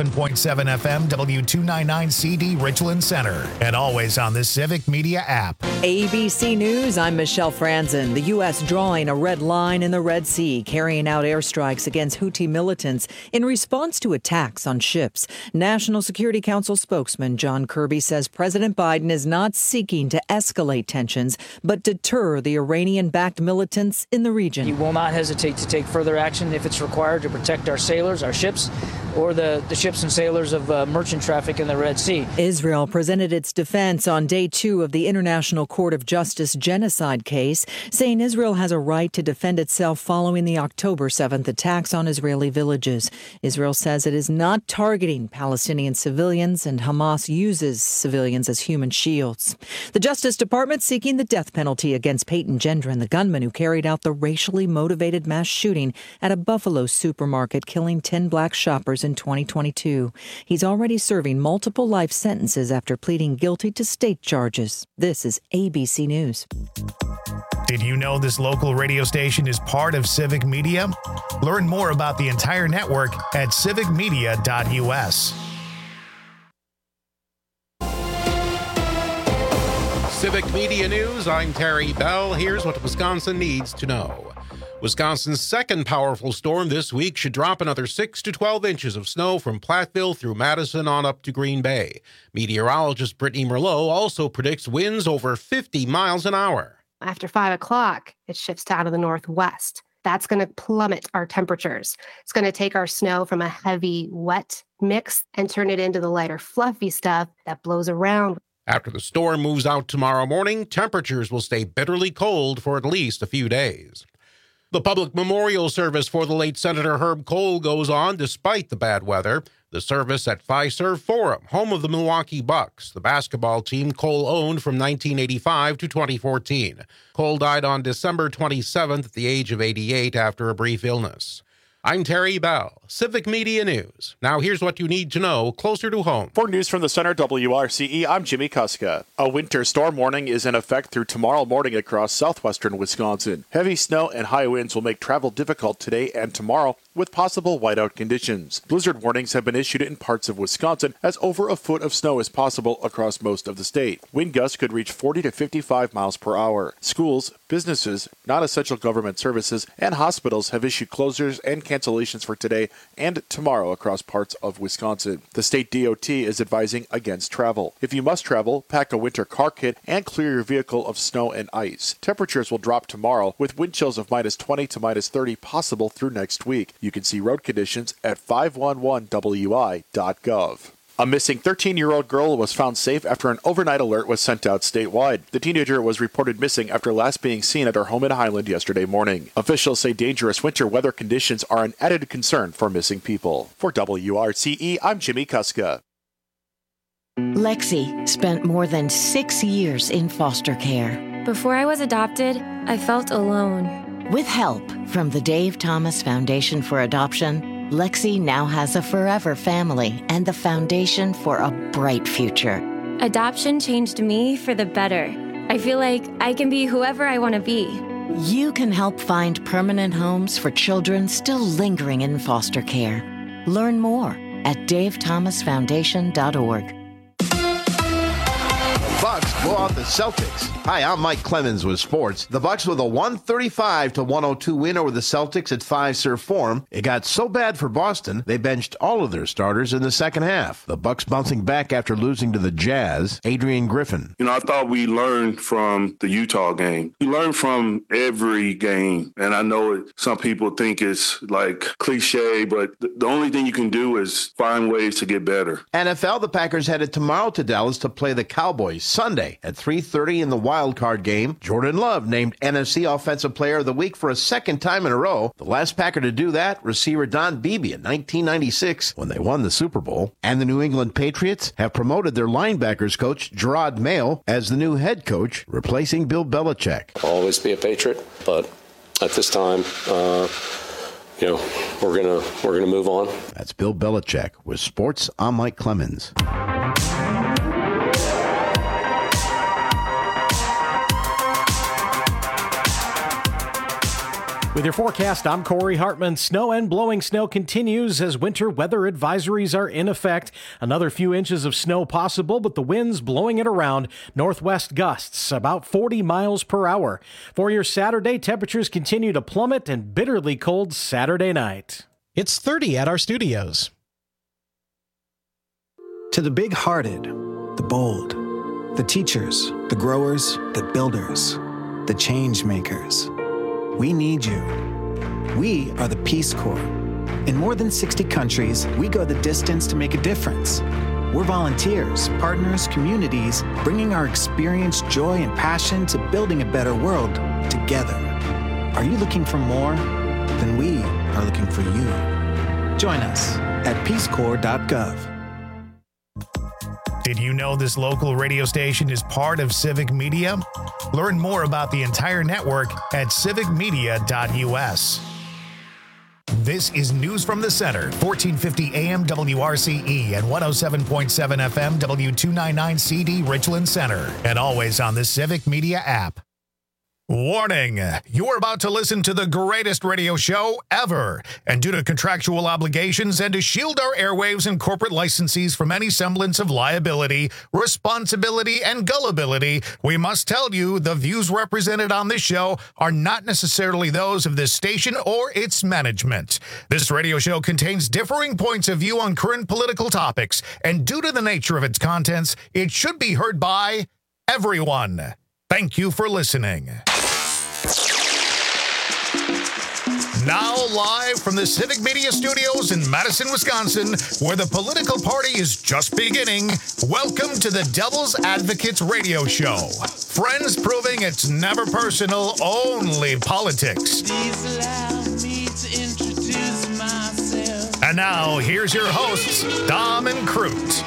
97.7 FM, W299CD Richland Center, and always on the Civic Media app. ABC News, I'm Michelle Franzen. The U.S. drawing a red line in the Red Sea, carrying out airstrikes against Houthi militants in response to attacks on ships. National Security Council spokesman John Kirby says President Biden is not seeking to escalate tensions, but deter the Iranian-backed militants in the region. He will not hesitate to take further action if it's required to protect our sailors, our ships, or the ships and sailors of merchant traffic in the Red Sea. Israel presented its defense on day 2 of the International Court of Justice genocide case, saying Israel has a right to defend itself following the October 7th attacks on Israeli villages. Israel says it is not targeting Palestinian civilians, and Hamas uses civilians as human shields. The Justice Department seeking the death penalty against Peyton Gendron, the gunman who carried out the racially motivated mass shooting at a Buffalo supermarket, killing 10 black shoppers in 2022. He's already serving multiple life sentences after pleading guilty to state charges. This is ABC News. Did you know this local radio station is part of Civic Media? Learn more about the entire network at civicmedia.us. Civic Media News, I'm Terry Bell. Here's what Wisconsin needs to know. Wisconsin's second powerful storm this week should drop another 6 to 12 inches of snow from Platteville through Madison on up to Green Bay. Meteorologist Brittany Merlot also predicts winds over 50 miles an hour. After 5 o'clock, it shifts to out of the northwest. That's going to plummet our temperatures. It's going to take our snow from a heavy, wet mix and turn it into the lighter, fluffy stuff that blows around. After the storm moves out tomorrow morning, temperatures will stay bitterly cold for at least a few days. The public memorial service for the late Senator Herb Kohl goes on despite the bad weather. The service at Fiserv Forum, home of the Milwaukee Bucks, the basketball team Kohl owned from 1985 to 2014. Kohl died on December 27th at the age of 88 after a brief illness. I'm Terry Bell, Civic Media News. Now here's what you need to know closer to home. For News from the Center, WRCE, I'm Jimmy Kuska. A winter storm warning is in effect through tomorrow morning across southwestern Wisconsin. Heavy snow and high winds will make travel difficult today and tomorrow, with possible whiteout conditions. Blizzard warnings have been issued in parts of Wisconsin as over a foot of snow is possible across most of the state. Wind gusts could reach 40 to 55 miles per hour. Schools, businesses, non-essential government services, and hospitals have issued closures and cancellations for today and tomorrow across parts of Wisconsin. The state DOT is advising against travel. If you must travel, pack a winter car kit and clear your vehicle of snow and ice. Temperatures will drop tomorrow with wind chills of minus 20 to minus 30 possible through next week. You can see road conditions at 511wi.gov. A missing 13-year-old girl was found safe after an overnight alert was sent out statewide. The teenager was reported missing after last being seen at her home in Highland yesterday morning. Officials say dangerous winter weather conditions are an added concern for missing people. For WRCE, I'm Jimmy Kuska. Lexi spent more than 6 years in foster care. Before I was adopted, I felt alone. With help from the Dave Thomas Foundation for Adoption, Lexi now has a forever family and the foundation for a bright future. Adoption changed me for the better. I feel like I can be whoever I want to be. You can help find permanent homes for children still lingering in foster care. Learn more at davethomasfoundation.org. Bucks blow out the Celtics. Hi, I'm Mike Clemens with sports. The Bucks with a 135-102 win over the Celtics at Fiserv Forum. It got so bad for Boston, they benched all of their starters in the second half. The Bucks bouncing back after losing to the Jazz. Adrian Griffin. I thought we learned from the Utah game. We learned from every game. And I know some people think it's like cliche, but the only thing you can do is find ways to get better. NFL, the Packers headed tomorrow to Dallas to play the Cowboys Sunday at 3:30 in the wild card game. Jordan Love named NFC Offensive Player of the Week for a second time in a row. The last Packer to do that, receiver Don Beebe in 1996 when they won the Super Bowl. And the New England Patriots have promoted their linebackers coach Gerard Mayo as the new head coach, replacing Bill Belichick. I'll always be a Patriot, but at this time, we're gonna move on. That's Bill Belichick. With sports, I'm Mike Clemens. With your forecast, I'm Corey Hartman. Snow and blowing snow continues as winter weather advisories are in effect. Another few inches of snow possible, but the winds blowing it around. Northwest gusts about 40 miles per hour. For your Saturday, temperatures continue to plummet and bitterly cold Saturday night. It's 30 at our studios. To the big-hearted, the bold, the teachers, the growers, the builders, the change makers. We need you. We are the Peace Corps. In more than 60 countries, we go the distance to make a difference. We're volunteers, partners, communities, bringing our experience, joy, and passion to building a better world together. Are you looking for more? Then we are looking for you. Join us at peacecorps.gov. Did you know this local radio station is part of Civic Media? Learn more about the entire network at civicmedia.us. This is News from the Center, 1450 AM WRCE and 107.7 FM W299CD Richland Center, and always on the Civic Media app. Warning, you're about to listen to the greatest radio show ever. And due to contractual obligations and to shield our airwaves and corporate licensees from any semblance of liability, responsibility, and gullibility, we must tell you the views represented on this show are not necessarily those of this station or its management. This radio show contains differing points of view on current political topics, and due to the nature of its contents, it should be heard by everyone. Thank you for listening. Now live from the Civic Media Studios in Madison, Wisconsin, where the political party is just beginning, welcome to the Devil's Advocates Radio Show. Friends proving it's never personal, only politics. Please allow me to introduce myself. And now, here's your hosts, Dom and Crute.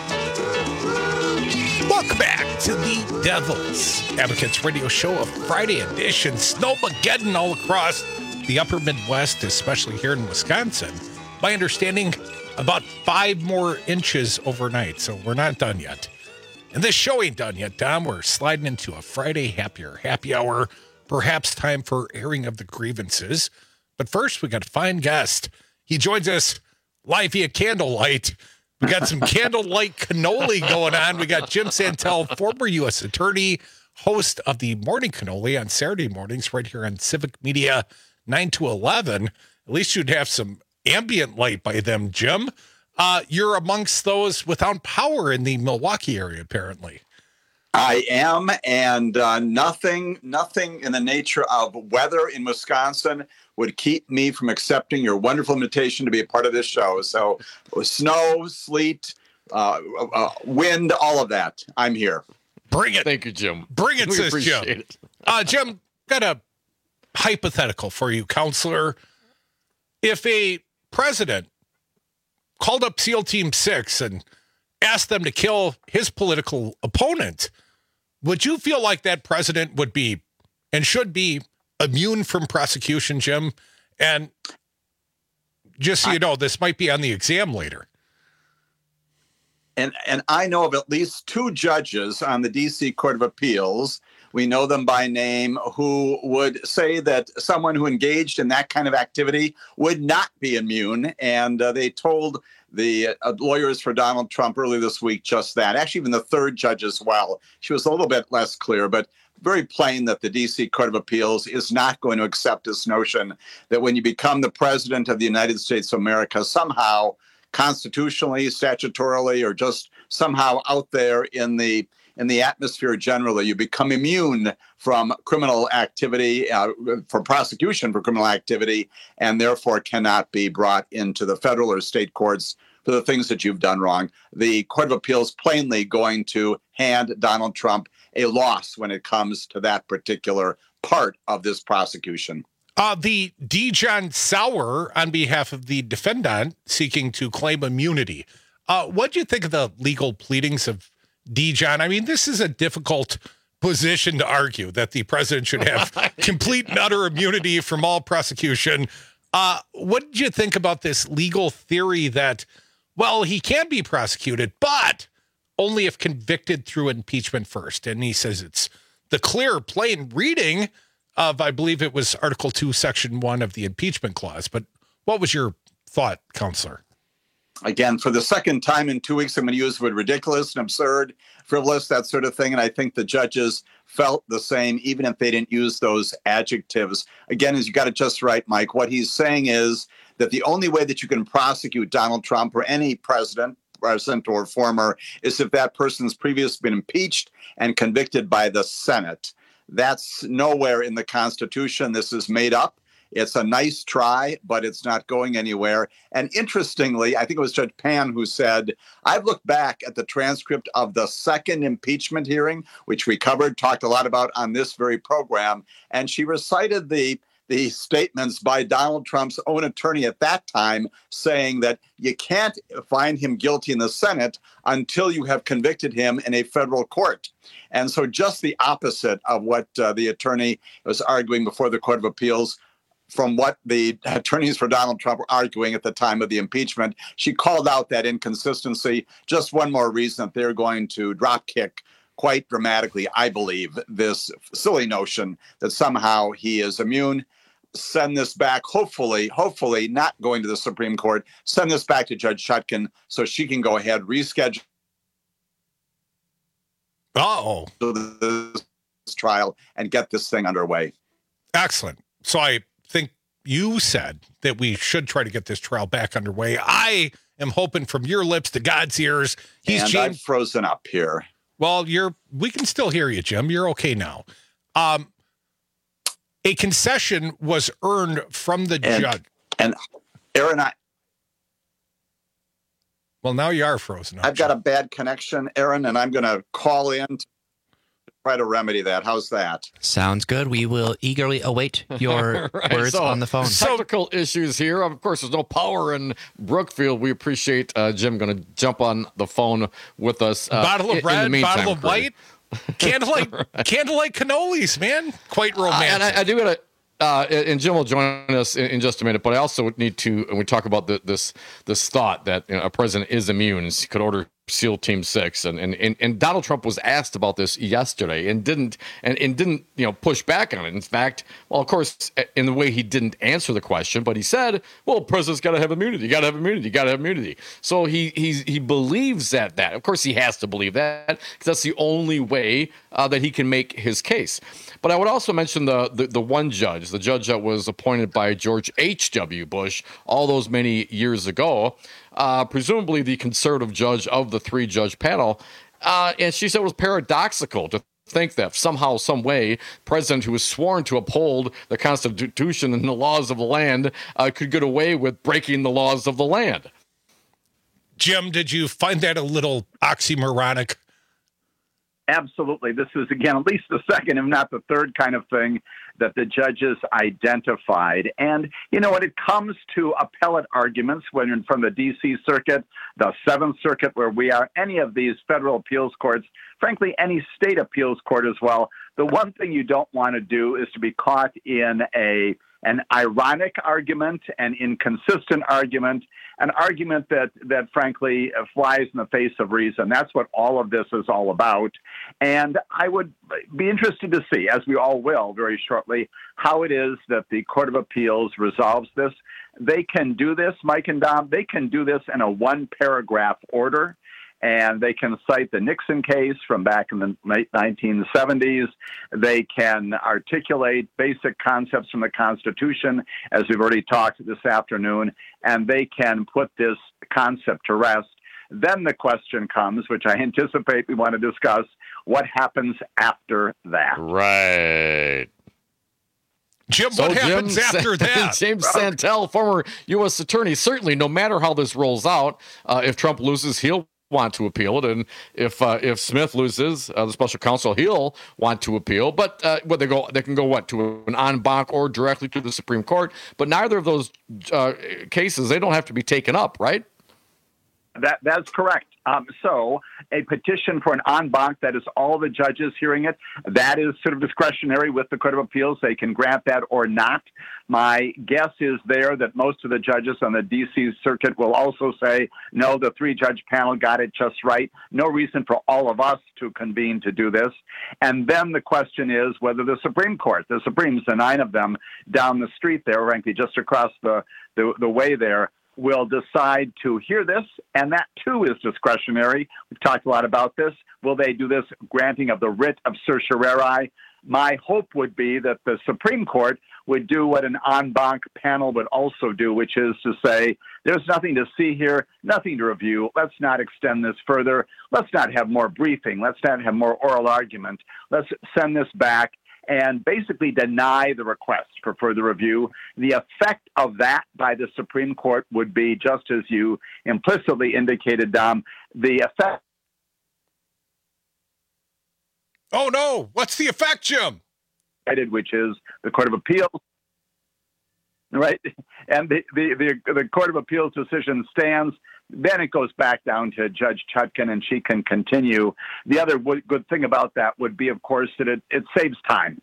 Welcome back to the Devil's Advocates Radio Show, a Friday edition. Snowmageddon all across the upper Midwest, especially here in Wisconsin. My understanding, about 5 more inches overnight, so we're not done yet. And this show ain't done yet, Dom. We're sliding into a Friday happy hour, perhaps time for airing of the grievances. But first, we got a fine guest. He joins us live via candlelight. We got some candlelight cannoli going on. We got Jim Santel, former U.S. attorney, host of the Morning Cannoli on Saturday mornings right here on Civic Media 9 to 11. At least you'd have some ambient light by them, Jim. You're amongst those without power in the Milwaukee area, apparently. I am, and nothing in the nature of weather in Wisconsin would keep me from accepting your wonderful invitation to be a part of this show. So snow, sleet, wind, all of that. I'm here. Bring it. Thank you, Jim. Bring it, says Jim. It. Jim, got a hypothetical for you, counselor. If a president called up SEAL Team 6 and asked them to kill his political opponent, would you feel like that president would be and should be immune from prosecution, Jim? And just so you know, this might be on the exam later. And I know of at least 2 judges on the D.C. Court of Appeals, we know them by name, who would say that someone who engaged in that kind of activity would not be immune. And they told the lawyers for Donald Trump earlier this week just that. Actually, even the 3rd judge as well. She was a little bit less clear, but very plain that the D.C. Court of Appeals is not going to accept this notion that when you become the president of the United States of America, somehow constitutionally, statutorily, or just somehow out there in the atmosphere generally, you become immune from criminal activity, for prosecution for criminal activity, and therefore cannot be brought into the federal or state courts for the things that you've done wrong. The Court of Appeals plainly going to hand Donald Trump a loss when it comes to that particular part of this prosecution. The Dijon Sauer, on behalf of the defendant seeking to claim immunity. What do you think of the legal pleadings of Dijon? I mean, this is a difficult position to argue that the president should have complete and utter immunity from all prosecution. What did you think about this legal theory that, well, he can be prosecuted, but only if convicted through impeachment first? And he says it's the clear, plain reading of, I believe it was Article 2, Section 1 of the impeachment clause. But what was your thought, Counselor? Again, for the second time in 2 weeks, I'm going to use the word ridiculous and absurd, frivolous, that sort of thing. And I think the judges felt the same, even if they didn't use those adjectives. Again, as you got it just right, Mike, what he's saying is that the only way that you can prosecute Donald Trump or any president or former is if that person's previously been impeached and convicted by the Senate. That's nowhere in the Constitution. This is made up. It's a nice try, but it's not going anywhere. And interestingly, I think it was Judge Pan who said, I've looked back at the transcript of the second impeachment hearing, which we covered, talked a lot about on this very program, and she recited the statements by Donald Trump's own attorney at that time saying that you can't find him guilty in the Senate until you have convicted him in a federal court. And so just the opposite of what the attorney was arguing before the Court of Appeals from what the attorneys for Donald Trump were arguing at the time of the impeachment. She called out that inconsistency. Just one more reason that they're going to drop kick quite dramatically, I believe, this silly notion that somehow he is immune. Send this back, hopefully not going to the Supreme Court, send this back to Judge Chutkan so she can go ahead, reschedule this trial and get this thing underway. Excellent. So I think you said that we should try to get this trial back underway. I am hoping from your lips to God's ears. I'm frozen up here. Well, we can still hear you, Jim. You're okay now. A concession was earned from the judge. And Aaron, well, now you are frozen up. I've got a bad connection, Aaron, and I'm going to call in to try to remedy that. How's that? Sounds good. We will eagerly await your words on the phone. Technical issues here. Of course, there's no power in Brookfield. We appreciate Jim going to jump on the phone with us. Bottle of red, bottle of white. Candlelight cannolis, man. Quite romantic. And I do got to, and Jim will join us in just a minute, but I also need to, and we talk about this thought that a president is immune, could order SEAL Team 6, and Donald Trump was asked about this yesterday and didn't push back on it. In fact, well, of course, in the way he didn't answer the question, but he said, well, president's got to have immunity. You got to have immunity. You got to have immunity. So he believes that. Of course, he has to believe that because that's the only way that he can make his case. But I would also mention the one judge, the judge that was appointed by George H.W. Bush all those many years ago, presumably the conservative judge of the three-judge panel. And she said it was paradoxical to think that somehow, some way, president who was sworn to uphold the Constitution and the laws of the land could get away with breaking the laws of the land. Jim, did you find that a little oxymoronic? Absolutely. This is, again, at least the second, if not the third kind of thing that the judges identified. And, when it comes to appellate arguments, when you're from the D.C. Circuit, the Seventh Circuit, where we are, any of these federal appeals courts, frankly, any state appeals court as well, the one thing you don't want to do is to be caught in an ironic argument, an inconsistent argument, an argument that frankly flies in the face of reason. That's what all of this is all about. And I would be interested to see, as we all will very shortly, how it is that the Court of Appeals resolves this. They can do this, Mike and Dom, they can do this in a one-paragraph order. And they can cite the Nixon case from back in the late 1970s. They can articulate basic concepts from the Constitution, as we've already talked this afternoon, and they can put this concept to rest. Then the question comes, which I anticipate we want to discuss, what happens after that? Right. Jim, what happens after that? James Santel, former U.S. attorney, certainly no matter how this rolls out, if Trump loses, he'll want to appeal it, and if Smith loses, the special counsel, he'll want to appeal. But they can go to an en banc or directly to the Supreme Court. But neither of those cases, they don't have to be taken up, right? That's correct. So a petition for an en banc, that is all the judges hearing it, that is sort of discretionary with the Court of Appeals. They can grant that or not. My guess is there that most of the judges on the D.C. Circuit will also say, no, the 3-judge panel got it just right. No reason for all of us to convene to do this. And then the question is whether the Supreme Court, the Supremes, the 9 of them down the street there, frankly, just across the way there, will decide to hear this, and that too is discretionary. We've talked a lot about this. Will they do this granting of the writ of certiorari? My hope would be that the Supreme Court would do what an en banc panel would also do, which is to say, there's nothing to see here, nothing to review. Let's not extend this further. Let's not have more briefing. Let's not have more oral argument. Let's send this back and basically deny the request for further review. The effect of that by the Supreme Court would be, just as you implicitly indicated, Dom, the effect. Oh, no. What's the effect, Jim? Which is the Court of Appeals. Right. And the Court of Appeals decision stands. Then it goes back down to Judge Chutkan, and she can continue. The other good thing about that would be, of course, that it saves time.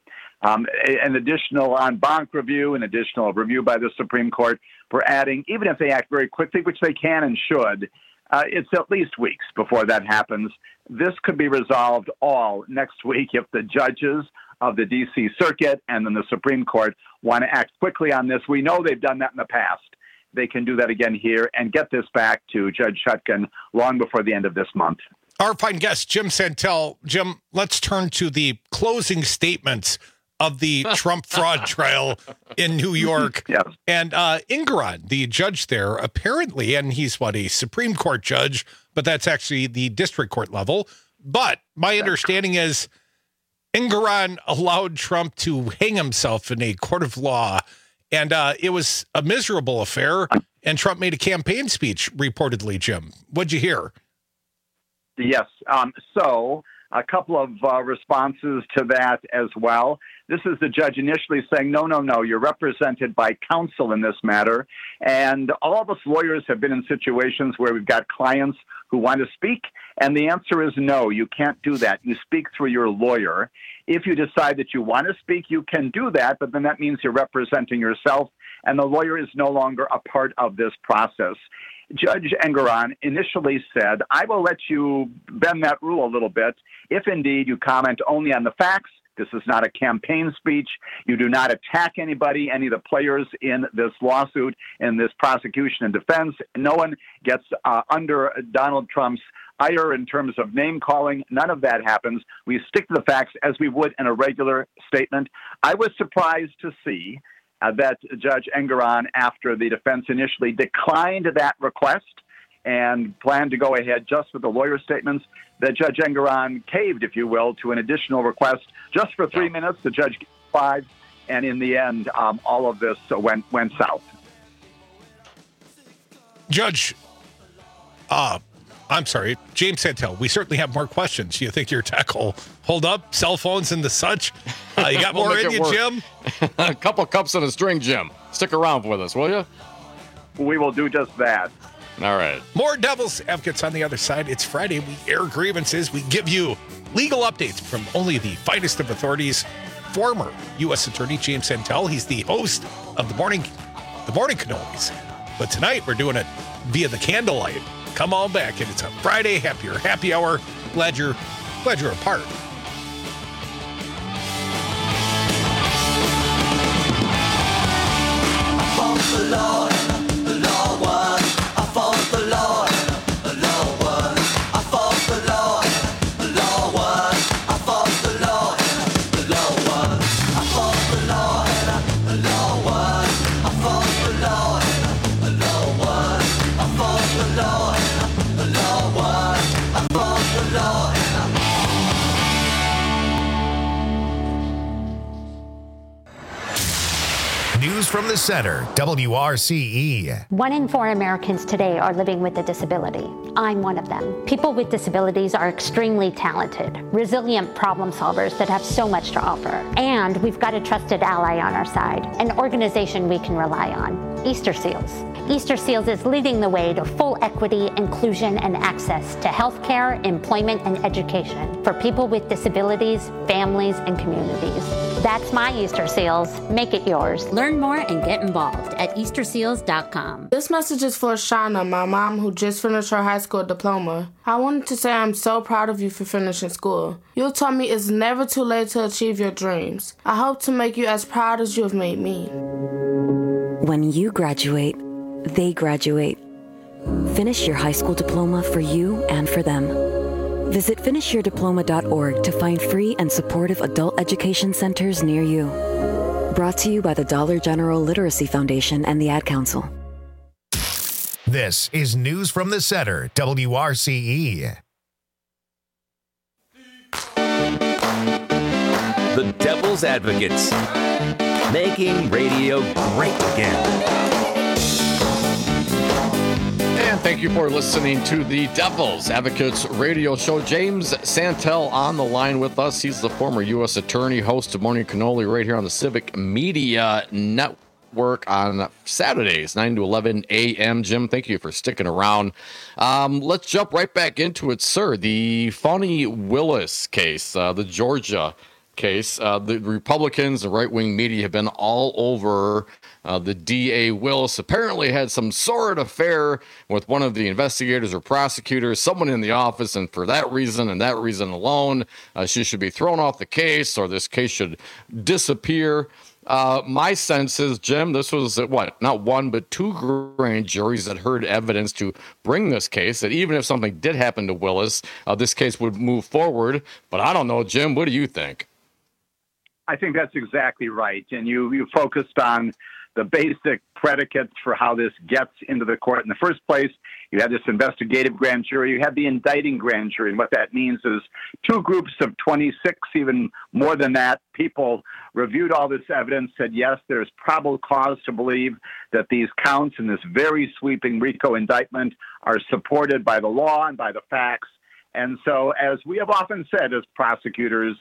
An additional en banc review, an additional review by the Supreme Court for adding, even if they act very quickly, which they can and should, it's at least weeks before that happens. This could be resolved all next week if the judges of the D.C. Circuit and then the Supreme Court want to act quickly on this. We know they've done that in the past. They can do that again here and get this back to Judge Chutkan long before the end of this month. Our fine guest, Jim Santel. Jim, let's turn to the closing statements of the Trump fraud trial in New York. Yes. And Engoron, the judge there, apparently, and he's a Supreme Court judge, but that's actually the district court level. But my understanding is Engoron allowed Trump to hang himself in a court of law. And it was a miserable affair, and Trump made a campaign speech, reportedly, Jim. What'd you hear? Yes. So a couple of responses to that as well. This is the judge initially saying, no, you're represented by counsel in this matter. And all of us lawyers have been in situations where we've got clients who want to speak, and the answer is no, you can't do that. You speak through your lawyer. If you decide that you want to speak, you can do that, but then that means you're representing yourself, and the lawyer is no longer a part of this process. Judge Engoron initially said, I will let you bend that rule a little bit if indeed you comment only on the facts. This is not a campaign speech. You do not attack anybody, any of the players in this lawsuit, in this prosecution and defense. No one gets under Donald Trump's ire in terms of name calling. None of that happens. We stick to the facts as we would in a regular statement. I was surprised to see that Judge Engoron, after the defense initially declined that request and planned to go ahead just with the lawyer statements, that Judge Engoron caved, if you will, to an additional request just for 3 minutes. The judge gave 5, and in the end, all of this went south. Judge, I'm sorry, James Santel, we certainly have more questions. You think your tech will hold up? Cell phones and the such? You got more in you, Jim? A couple cups and a string, Jim. Stick around with us, will you? We will do just that. All right. More Devil's Advocates on the other side. It's Friday. We air grievances. We give you legal updates from only the finest of authorities. Former U.S. Attorney James Santel. He's the host of the morning cannolis. But tonight we're doing it via the candlelight. Come on back, and it's a Friday happy hour. Glad you're a part. I fought the Lord, the Lord won. I fought the Lord, the Lord won. I fought the Lord, the Lord won. I fought the Lord, the Lord won. I fought the Lord, the Lord won. I fought the Lord, the Lord won. I fought the Lord, the Lord won. I fought the Lord. from the Center, WRCE. 1 in 4 Americans today are living with a disability. I'm one of them. People with disabilities are extremely talented, resilient problem solvers that have so much to offer. And we've got a trusted ally on our side, an organization we can rely on, Easter Seals. Easter Seals is leading the way to full equity, inclusion, and access to healthcare, employment, and education for people with disabilities, families, and communities. That's my Easter Seals. Make it yours. Learn more and get involved at easterseals.com. This message is for Shauna, my mom, who just finished her high school diploma. I wanted to say I'm so proud of you for finishing school. You taught me it's never too late to achieve your dreams. I hope to make you as proud as you have made me. When you graduate, they graduate. Finish your high school diploma for you and for them. Visit finishyourdiploma.org to find free and supportive adult education centers near you. Brought to you by the Dollar General Literacy Foundation and the Ad Council. This is News from the Center, WRCE. The Devil's Advocates, making radio great again. And thank you for listening to the Devil's Advocates radio show. James Santel on the line with us. He's the former U.S. attorney, host of Morning Cannoli right here on the Civic Media Network on Saturdays, 9 to 11 a.m. Jim, thank you for sticking around. Let's jump right back into it, sir. The Fani Willis case, the Georgia case. The Republicans, the right-wing media have been all over the DA Willis. Apparently had some sordid affair with one of the investigators or prosecutors, someone in the office, and for that reason and that reason alone, she should be thrown off the case, or this case should disappear. My sense is, Jim, this was not one, but 2 grand juries that heard evidence to bring this case, that even if something did happen to Willis, this case would move forward. But I don't know, Jim, what do you think? I think that's exactly right. And you focused on the basic predicates for how this gets into the court. In the first place, you had this investigative grand jury. You had the indicting grand jury. And what that means is 2 groups of 26, even more than that, people reviewed all this evidence, said, yes, there's probable cause to believe that these counts in this very sweeping RICO indictment are supported by the law and by the facts. And so, as we have often said as prosecutors,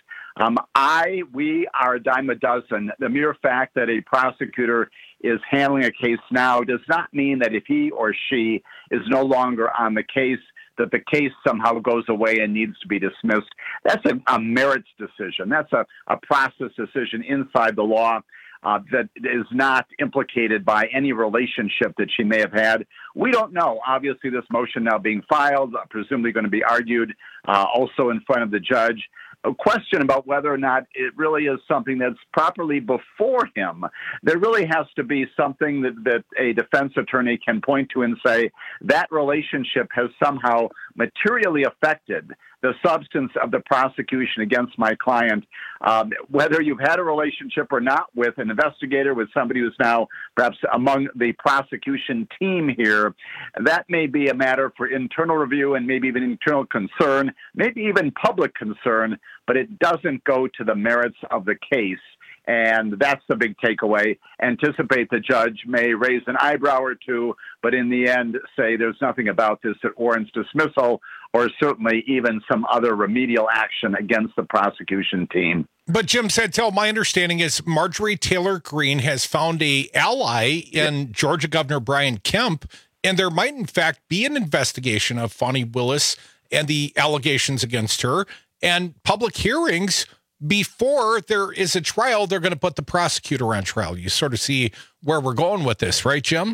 we are a dime a dozen. The mere fact that a prosecutor is handling a case now does not mean that if he or she is no longer on the case, that the case somehow goes away and needs to be dismissed. That's a merits decision. That's a process decision inside the law. That is not implicated by any relationship that she may have had. We don't know. Obviously, this motion now being filed, presumably going to be argued also in front of the judge. A question about whether or not it really is something that's properly before him. There really has to be something that a defense attorney can point to and say that relationship has somehow materially affected the substance of the prosecution against my client. Whether you've had a relationship or not with an investigator, with somebody who's now perhaps among the prosecution team here, that may be a matter for internal review and maybe even internal concern, maybe even public concern, but it doesn't go to the merits of the case. And that's the big takeaway. Anticipate the judge may raise an eyebrow or two, but in the end say there's nothing about this that warrants dismissal, or certainly even some other remedial action against the prosecution team. But Jim Santel, my understanding is Marjorie Taylor Greene has found an ally in Georgia Governor Brian Kemp, and there might in fact be an investigation of Fani Willis and the allegations against her, and public hearings. Before there is a trial, they're going to put the prosecutor on trial. You sort of see where we're going with this, right, Jim?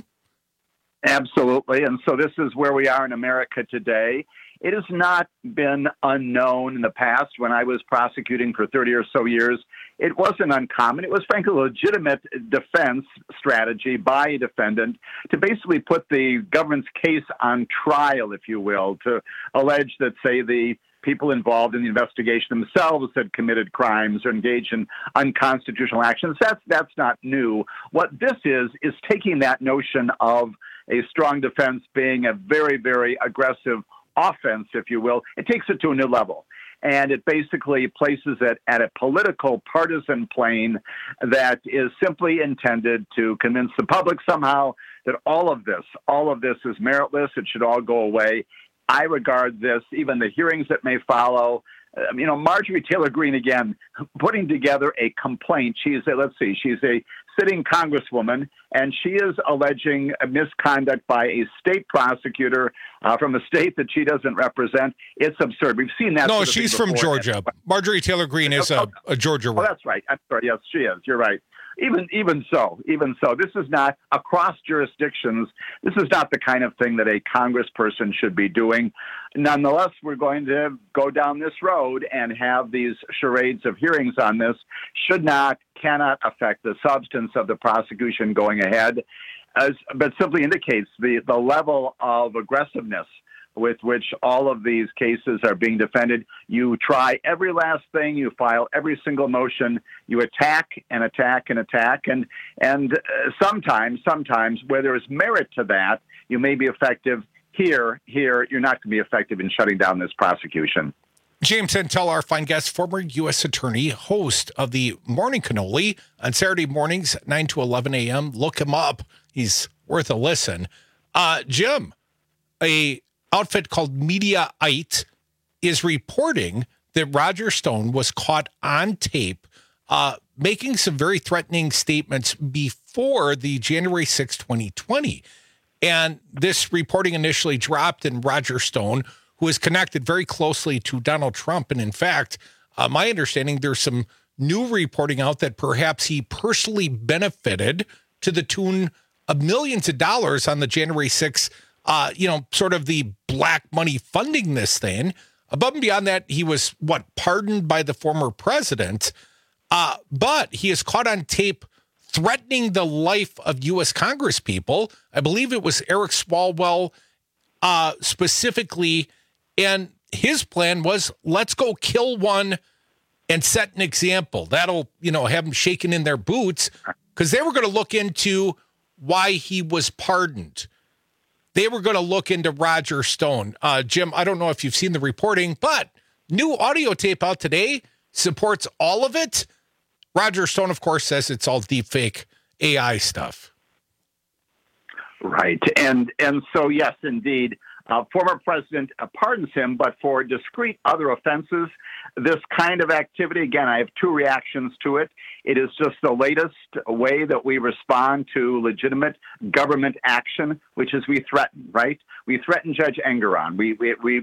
Absolutely. And so this is where we are in America today. It has not been unknown in the past. When I was prosecuting for 30 or so years, it wasn't uncommon. It was, frankly, a legitimate defense strategy by a defendant to basically put the government's case on trial, if you will, to allege that, say, the people involved in the investigation themselves had committed crimes or engaged in unconstitutional actions. That's not new. What this is taking that notion of a strong defense being a very, very aggressive offense, if you will. It takes it to a new level. And it basically places it at a political partisan plane that is simply intended to convince the public somehow that all of this is meritless. It should all go away. I regard this, even the hearings that may follow, Marjorie Taylor Greene, again, putting together a complaint. She's a sitting congresswoman, and she is alleging a misconduct by a state prosecutor from a state that she doesn't represent. It's absurd. We've seen that. No, she's from Georgia. Marjorie Taylor Greene is a Georgia woman. Oh, that's right. I'm sorry. Yes, she is. You're right. Even so, this is not across jurisdictions. This is not the kind of thing that a congressperson should be doing. Nonetheless, we're going to go down this road and have these charades of hearings on this. Cannot affect the substance of the prosecution going ahead, but simply indicates the level of aggressiveness with which all of these cases are being defended. You try every last thing, you file every single motion, you attack and attack and attack, and sometimes where there is merit to that, you may be effective. Here, you're not going to be effective in shutting down this prosecution. James Santel, our fine guest, former U.S. attorney, host of the Morning Cannoli on Saturday mornings, 9 to 11 a.m. Look him up. He's worth a listen. Jim, a outfit called Mediaite is reporting that Roger Stone was caught on tape making some very threatening statements before the January 6, 2020. And this reporting initially dropped, and Roger Stone, who is connected very closely to Donald Trump, and in fact, my understanding, there's some new reporting out that perhaps he personally benefited to the tune of millions of dollars on the January 6th, sort of the black money funding this thing. Above and beyond that, he was, pardoned by the former president, but he is caught on tape threatening the life of U.S. Congress people. I believe it was Eric Swalwell specifically, and his plan was, let's go kill one and set an example. That'll, have them shaking in their boots, because they were going to look into why he was pardoned. They were going to look into Roger Stone. Jim, I don't know if you've seen the reporting, but new audio tape out today supports all of it. Roger Stone, of course, says it's all deepfake AI stuff. Right. And so, yes, indeed, former president pardons him, but for discrete other offenses, this kind of activity, again, I have two reactions to it. It is just the latest way that we respond to legitimate government action, which is we threaten, right? We threaten Judge Engoron. We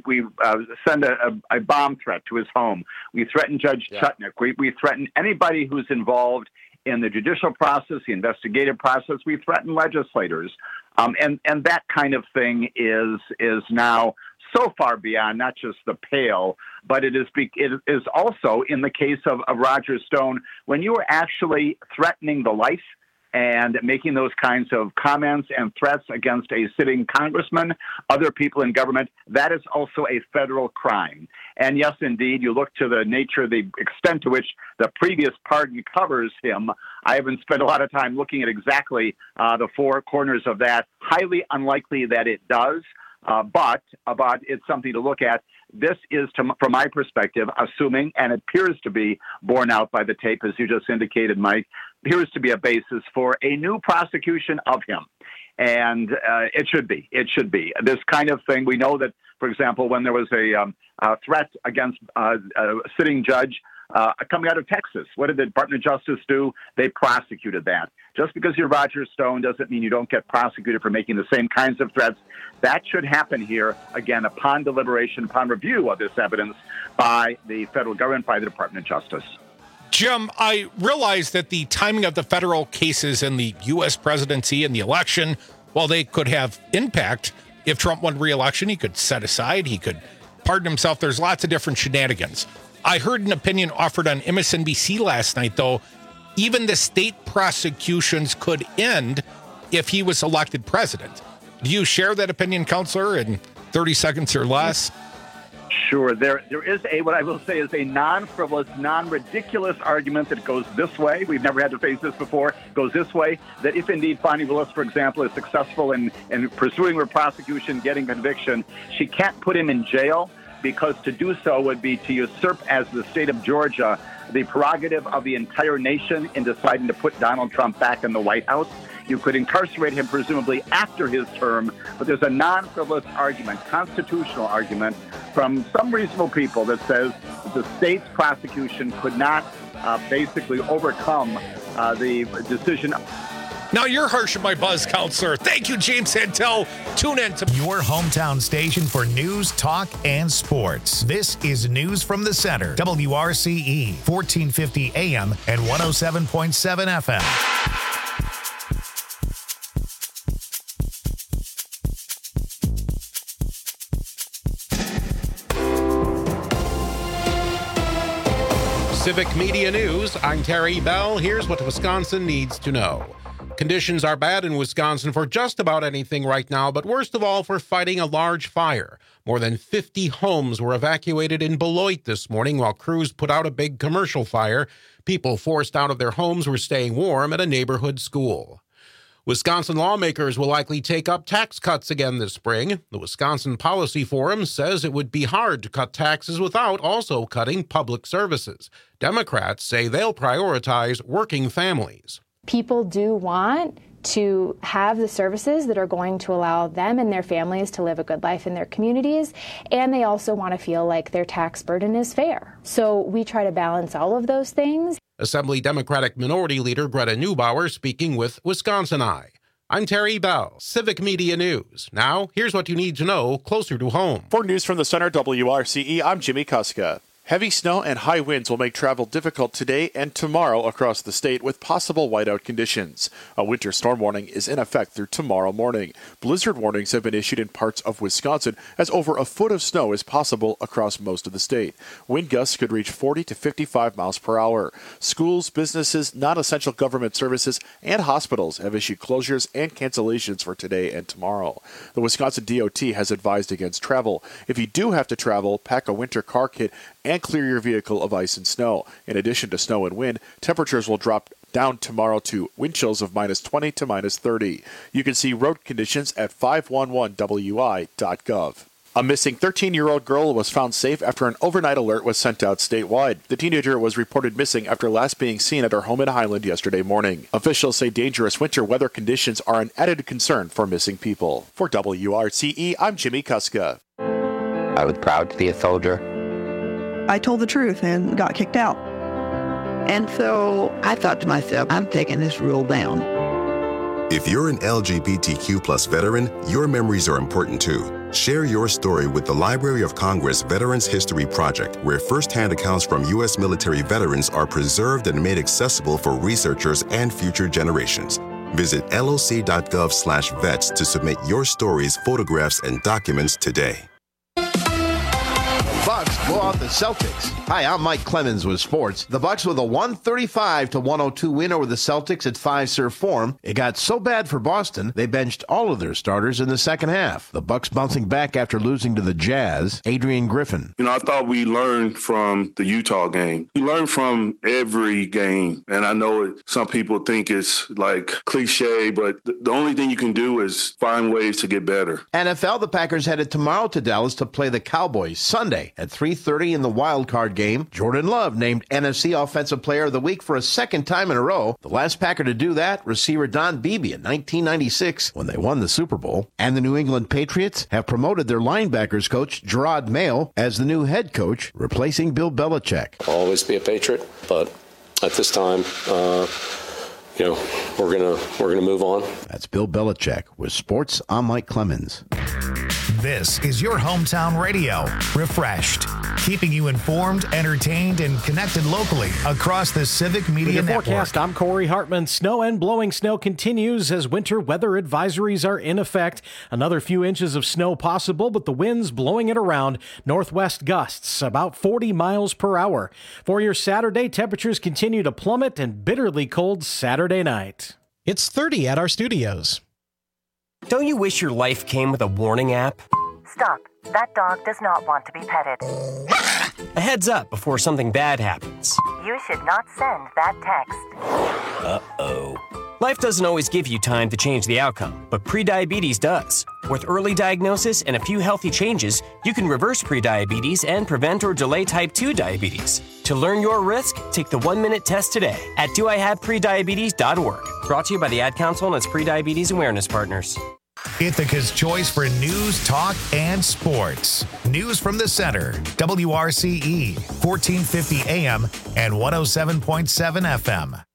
send a bomb threat to his home. We threaten Judge Chutnick. We threaten anybody who's involved in the judicial process, the investigative process. We threaten legislators. And that kind of thing is now so far beyond not just the pale, but it is also in the case of Roger Stone, when you are actually threatening the life and making those kinds of comments and threats against a sitting congressman, other people in government, that is also a federal crime. And yes, indeed, you look to the nature, the extent to which the previous pardon covers him. I haven't spent a lot of time looking at exactly the four corners of that. Highly unlikely that it does, but it's something to look at. This is, from my perspective, assuming, and it appears to be borne out by the tape, as you just indicated, Mike, appears to be a basis for a new prosecution of him. And it should be. It should be. This kind of thing, we know that, for example, when there was a threat against a sitting judge coming out of Texas, what did the Department of Justice do? They prosecuted that. Just because you're Roger Stone doesn't mean you don't get prosecuted for making the same kinds of threats. That should happen here, again, upon deliberation, upon review of this evidence by the federal government, by the Department of Justice. Jim, I realize that the timing of the federal cases and the U.S. presidency and the election, while they could have impact, if Trump won re-election, he could set aside, he could pardon himself. There's lots of different shenanigans. I heard an opinion offered on MSNBC last night, though. Even the state prosecutions could end if he was elected president. Do you share that opinion, Counselor, in 30 seconds or less? Sure. There is what I will say is a non-frivolous, non-ridiculous argument that goes this way. We've never had to face this before. Goes this way, that if indeed Fani Willis, for example, is successful in pursuing her prosecution, getting conviction, she can't put him in jail because to do so would be to usurp, as the state of Georgia, the prerogative of the entire nation in deciding to put Donald Trump back in the White House. You could incarcerate him presumably after his term, but there's a non-frivolous argument, constitutional argument from some reasonable people that says the state's prosecution could not basically overcome the decision. Now you're harshing my buzz, counselor. Thank you, James Santel. Tune in to your hometown station for news, talk, and sports. This is News from the Center, WRCE, 1450 AM and 107.7 FM. Civic Media News, I'm Terry Bell. Here's what Wisconsin needs to know. Conditions are bad in Wisconsin for just about anything right now, but worst of all for fighting a large fire. More than 50 homes were evacuated in Beloit this morning while crews put out a big commercial fire. People forced out of their homes were staying warm at a neighborhood school. Wisconsin lawmakers will likely take up tax cuts again this spring. The Wisconsin Policy Forum says it would be hard to cut taxes without also cutting public services. Democrats say they'll prioritize working families. People do want to have the services that are going to allow them and their families to live a good life in their communities, and they also want to feel like their tax burden is fair. So we try to balance all of those things. Assembly Democratic Minority Leader Greta Neubauer speaking with Wisconsin Eye. I'm Terry Bell, Civic Media News. Now, here's what you need to know closer to home. For News from the Center, WRCE, I'm Jimmy Kuska. Heavy snow and high winds will make travel difficult today and tomorrow across the state with possible whiteout conditions. A winter storm warning is in effect through tomorrow morning. Blizzard warnings have been issued in parts of Wisconsin as over a foot of snow is possible across most of the state. Wind gusts could reach 40 to 55 miles per hour. Schools, businesses, non-essential government services, and hospitals have issued closures and cancellations for today and tomorrow. The Wisconsin DOT has advised against travel. If you do have to travel, pack a winter car kit and clear your vehicle of ice and snow. In addition to snow and wind, temperatures will drop down tomorrow to wind chills of minus 20 to minus 30. You can see road conditions at 511wi.gov. A missing 13-year-old girl was found safe after an overnight alert was sent out statewide. The teenager was reported missing after last being seen at her home in Highland yesterday morning. Officials say dangerous winter weather conditions are an added concern for missing people. For WRCE, I'm Jimmy Kuska. I was proud to be a soldier. I told the truth and got kicked out. And so I thought to myself, I'm taking this rule down. If you're an LGBTQ plus veteran, your memories are important too. Share your story with the Library of Congress Veterans History Project, where firsthand accounts from U.S. military veterans are preserved and made accessible for researchers and future generations. Visit loc.gov/vets to submit your stories, photographs, and documents today. Bucks blow out the Celtics. Hi, I'm Mike Clemens with sports. The Bucks with a 135-102 win over the Celtics at Fiserv Forum. It got so bad for Boston, they benched all of their starters in the second half. The Bucks bouncing back after losing to the Jazz. Adrian Griffin. I thought we learned from the Utah game. We learned from every game. And I know some people think it's like cliche, but the only thing you can do is find ways to get better. NFL, the Packers headed tomorrow to Dallas to play the Cowboys Sunday at 3:30 in the wild card game. Jordan Love named NFC Offensive Player of the Week for a second time in a row. The last Packer to do that, receiver Don Beebe in 1996 when they won the Super Bowl. And the New England Patriots have promoted their linebackers coach Gerard Mayo as the new head coach, replacing Bill Belichick. I'll always be a Patriot, but at this time, we're gonna move on. That's Bill Belichick with sports. I'm Mike Clemens. This is your hometown radio, refreshed, keeping you informed, entertained, and connected locally across the Civic Media Network. Forecast, I'm Corey Hartman. Snow and blowing snow continues as winter weather advisories are in effect. Another few inches of snow possible, but the winds blowing it around. Northwest gusts about 40 miles per hour. For your Saturday, temperatures continue to plummet and bitterly cold Saturday night. It's 30 at our studios. Don't you wish your life came with a warning app? Stop. That dog does not want to be petted. A heads up before something bad happens. You should not send that text. Uh-oh. Life doesn't always give you time to change the outcome, but prediabetes does. With early diagnosis and a few healthy changes, you can reverse prediabetes and prevent or delay type 2 diabetes. To learn your risk, take the 1-minute test today at doihaveprediabetes.org. Brought to you by the Ad Council and its prediabetes awareness partners. Ithaca's choice for news, talk, and sports. News from the Center, WRCE, 1450 AM and 107.7 FM.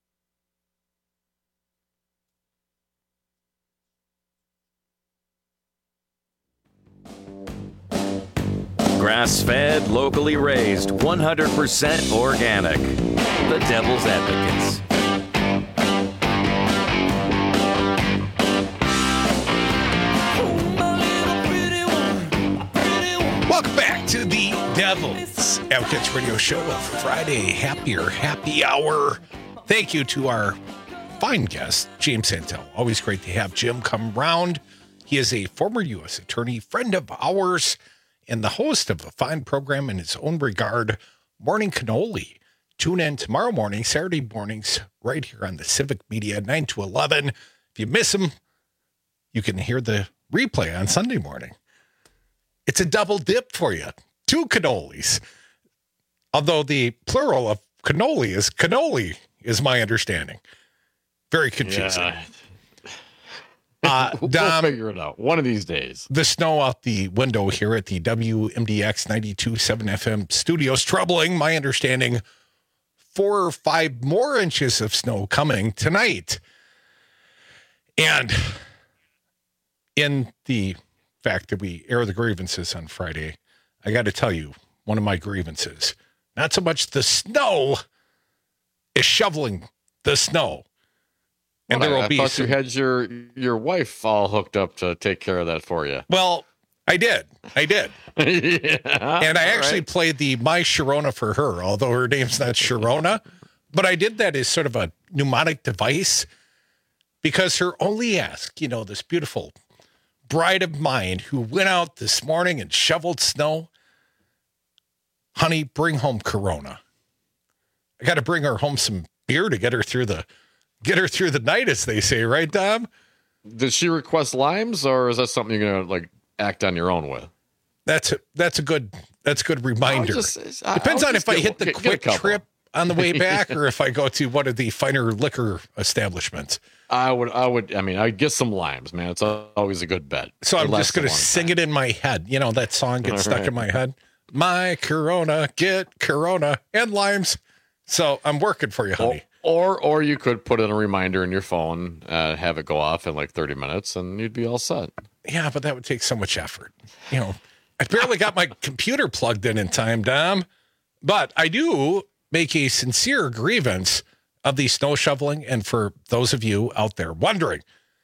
Grass-fed, locally raised, 100% organic. The Devil's Advocates. Welcome back to the Devil's Advocates Radio Show of Friday. Happy hour. Thank you to our fine guest, James Santel. Always great to have Jim come round. He is a former U.S. attorney, friend of ours, and the host of a fine program in his own regard, Morning Cannoli. Tune in tomorrow morning, Saturday mornings, right here on the Civic Media, 9 to 11. If you miss him, you can hear the replay on Sunday morning. It's a double dip for you. 2 cannolis. Although the plural of cannoli is my understanding. Very confusing. Yeah. Dom, we'll figure it out one of these days. The snow out the window here at the WMDX 92.7 FM studios, troubling. My understanding, 4 or 5 more inches of snow coming tonight. And in the fact that we air the grievances on Friday, I got to tell you, one of my grievances, not so much the snow, is shoveling the snow. And there will be. I thought you had your wife all hooked up to take care of that for you. Well, I did. Yeah, and I actually played the My Sharona for her, although her name's not Sharona. But I did that as sort of a mnemonic device because her only ask, this beautiful bride of mine who went out this morning and shoveled snow, honey, bring home Corona. I got to bring her home some beer to get her through the night, as they say, right, Dom? Did she request limes, or is that something you're gonna act on your own with? That's a good reminder. Depends on if I hit the quick trip on the way back or if I go to one of the finer liquor establishments. I'd get some limes, man. It's always a good bet. So I'm just gonna sing it in my head. That song gets stuck in my head. My Corona, get Corona and limes. So I'm working for you, honey. Or you could put in a reminder in your phone, have it go off in 30 minutes, and you'd be all set. Yeah, but that would take so much effort. I barely got my computer plugged in time, Dom. But I do make a sincere grievance of the snow shoveling. And for those of you out there wondering,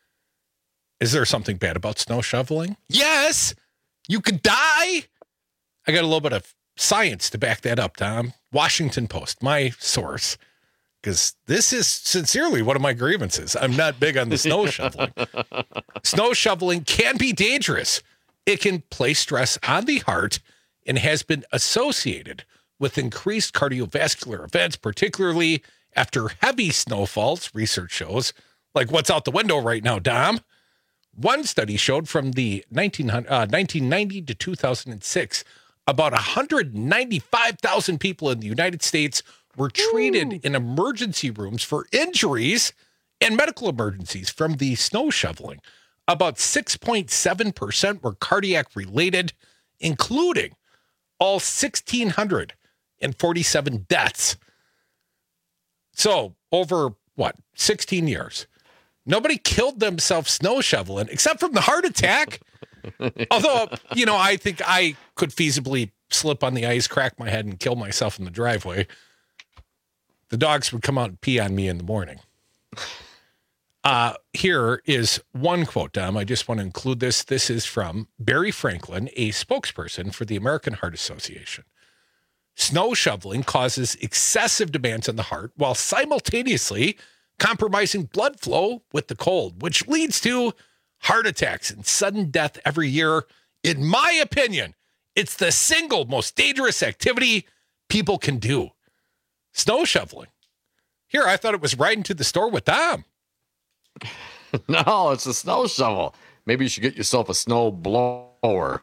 is there something bad about snow shoveling? Yes, you could die. I got a little bit of science to back that up, Dom. Washington Post, my source. Because this is sincerely one of my grievances. I'm not big on the snow shoveling. Snow shoveling can be dangerous. It can place stress on the heart and has been associated with increased cardiovascular events, particularly after heavy snowfalls, research shows, like what's out the window right now, Dom. One study showed from the 1990 to 2006, about 195,000 people in the United States were treated in emergency rooms for injuries and medical emergencies from the snow shoveling. About 6.7% were cardiac related, including all 1,647 deaths. So over 16 years, nobody killed themselves snow shoveling except from the heart attack. Although, I think I could feasibly slip on the ice, crack my head, and kill myself in the driveway. The dogs would come out and pee on me in the morning. Here is one quote, Dom. I just want to include this. This is from Barry Franklin, a spokesperson for the American Heart Association. Snow shoveling causes excessive demands on the heart while simultaneously compromising blood flow with the cold, which leads to heart attacks and sudden death every year. In my opinion, it's the single most dangerous activity people can do. Snow shoveling. Here, I thought it was riding to the store with Dom. No, it's a snow shovel. Maybe you should get yourself a snow blower.